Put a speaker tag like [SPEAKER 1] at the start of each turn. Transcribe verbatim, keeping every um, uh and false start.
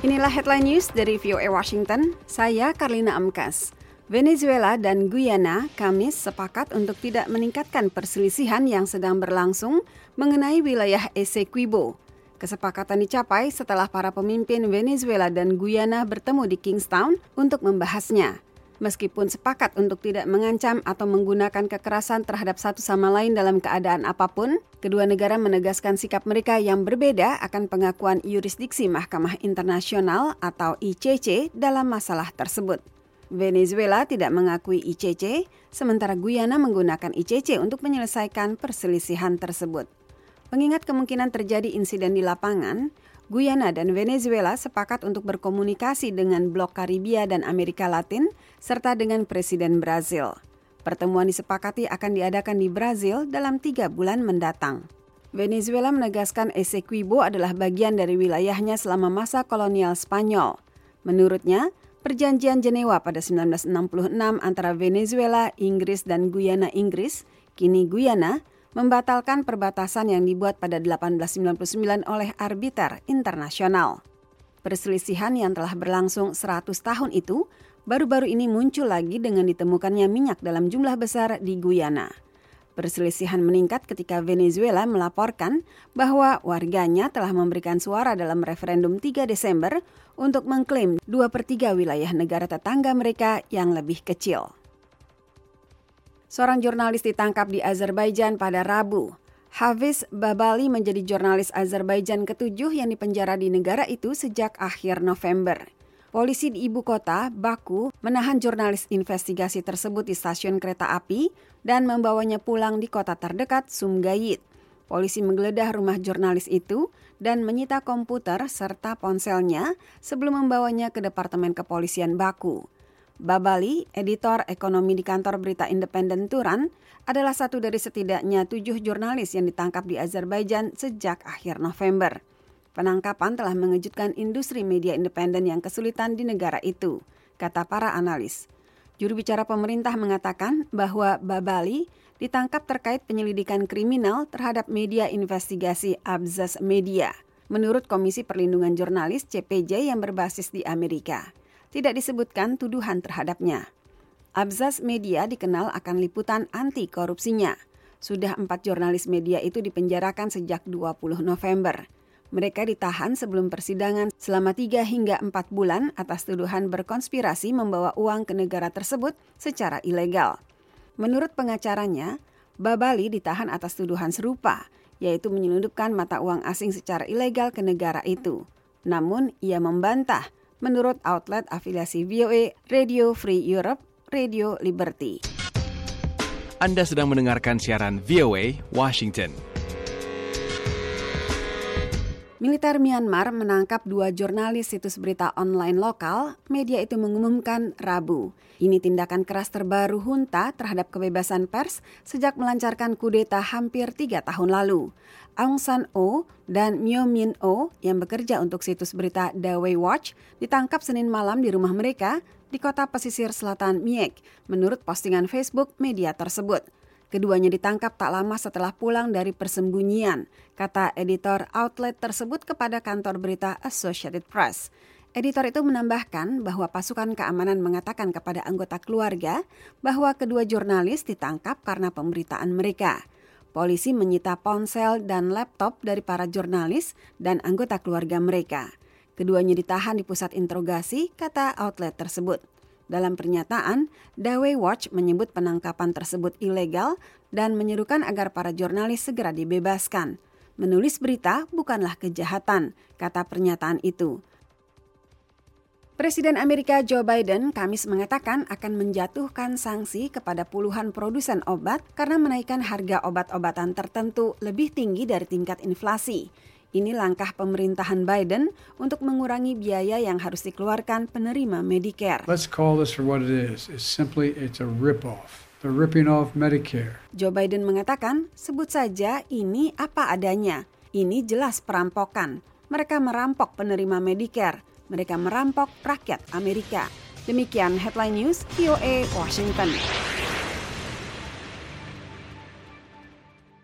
[SPEAKER 1] Inilah headline news dari V O A Washington. Saya Karlina Amkas. Venezuela dan Guyana Kamis sepakat untuk tidak meningkatkan perselisihan yang sedang berlangsung mengenai wilayah Essequibo. Kesepakatan dicapai setelah para pemimpin Venezuela dan Guyana bertemu di Kingstown untuk membahasnya. Meskipun sepakat untuk tidak mengancam atau menggunakan kekerasan terhadap satu sama lain dalam keadaan apapun, kedua negara menegaskan sikap mereka yang berbeda akan pengakuan yurisdiksi Mahkamah Internasional atau I C C dalam masalah tersebut. Venezuela tidak mengakui I C C, sementara Guyana menggunakan I C C untuk menyelesaikan perselisihan tersebut. Mengingat kemungkinan terjadi insiden di lapangan, Guyana dan Venezuela sepakat untuk berkomunikasi dengan Blok Karibia dan Amerika Latin, serta dengan Presiden Brazil. Pertemuan disepakati akan diadakan di Brazil dalam tiga bulan mendatang. Venezuela menegaskan Essequibo adalah bagian dari wilayahnya selama masa kolonial Spanyol. Menurutnya, Perjanjian Jenewa pada sembilan belas enam puluh enam antara Venezuela, Inggris, dan Guyana Inggris, kini Guyana, membatalkan perbatasan yang dibuat pada delapan belas sembilan puluh sembilan oleh arbiter internasional. Perselisihan yang telah berlangsung seratus tahun itu baru-baru ini muncul lagi dengan ditemukannya minyak dalam jumlah besar di Guyana. Perselisihan meningkat ketika Venezuela melaporkan bahwa warganya telah memberikan suara dalam referendum tiga Desember untuk mengklaim dua per tiga wilayah negara tetangga mereka yang lebih kecil. Seorang jurnalis ditangkap di Azerbaijan pada Rabu. Hafiz Babali menjadi jurnalis Azerbaijan ketujuh yang dipenjara di negara itu sejak akhir November. Polisi di ibu kota, Baku, menahan jurnalis investigasi tersebut di stasiun kereta api dan membawanya pulang di kota terdekat, Sumgayit. Polisi menggeledah rumah jurnalis itu dan menyita komputer serta ponselnya sebelum membawanya ke Departemen Kepolisian Baku. Babali, editor ekonomi di kantor berita independen Turan, adalah satu dari setidaknya tujuh jurnalis yang ditangkap di Azerbaijan sejak akhir November. Penangkapan telah mengejutkan industri media independen yang kesulitan di negara itu, kata para analis. Juru bicara pemerintah mengatakan bahwa Babali ditangkap terkait penyelidikan kriminal terhadap media investigasi Abzas Media, menurut Komisi Perlindungan Jurnalis C P J yang berbasis di Amerika. Tidak disebutkan tuduhan terhadapnya. Abzas Media dikenal akan liputan anti korupsinya. Sudah empat jurnalis media itu dipenjarakan sejak dua puluh November. Mereka ditahan sebelum persidangan selama tiga hingga empat bulan atas tuduhan berkonspirasi membawa uang ke negara tersebut secara ilegal. Menurut pengacaranya, Babali ditahan atas tuduhan serupa, yaitu menyelundupkan mata uang asing secara ilegal ke negara itu. Namun, ia membantah, menurut outlet afiliasi V O A Radio Free Europe, Radio Liberty.
[SPEAKER 2] Anda sedang mendengarkan siaran V O A Washington.
[SPEAKER 1] Militer Myanmar menangkap dua jurnalis situs berita online lokal, media itu mengumumkan Rabu. Ini tindakan keras terbaru junta terhadap kebebasan pers sejak melancarkan kudeta hampir tiga tahun lalu. Aung San Oh dan Myo Min Oh yang bekerja untuk situs berita Dawei Watch ditangkap Senin malam di rumah mereka di kota pesisir selatan Miek, menurut postingan Facebook media tersebut. Keduanya ditangkap tak lama setelah pulang dari persembunyian, kata editor outlet tersebut kepada kantor berita Associated Press. Editor itu menambahkan bahwa pasukan keamanan mengatakan kepada anggota keluarga bahwa kedua jurnalis ditangkap karena pemberitaan mereka. Polisi menyita ponsel dan laptop dari para jurnalis dan anggota keluarga mereka. Keduanya ditahan di pusat interogasi, kata outlet tersebut. Dalam pernyataan, Dawei Watch menyebut penangkapan tersebut ilegal dan menyerukan agar para jurnalis segera dibebaskan. Menulis berita bukanlah kejahatan, kata pernyataan itu. Presiden Amerika Joe Biden Kamis mengatakan akan menjatuhkan sanksi kepada puluhan produsen obat karena menaikkan harga obat-obatan tertentu lebih tinggi dari tingkat inflasi. Ini langkah pemerintahan Biden untuk mengurangi biaya yang harus dikeluarkan penerima Medicare.
[SPEAKER 3] Let's call this for what it is. It's simply it's a rip-off. They're ripping off Medicare.
[SPEAKER 1] Joe Biden mengatakan, sebut saja ini apa adanya. Ini jelas perampokan. Mereka merampok penerima Medicare. Mereka merampok rakyat Amerika. Demikian Headline News V O A Washington.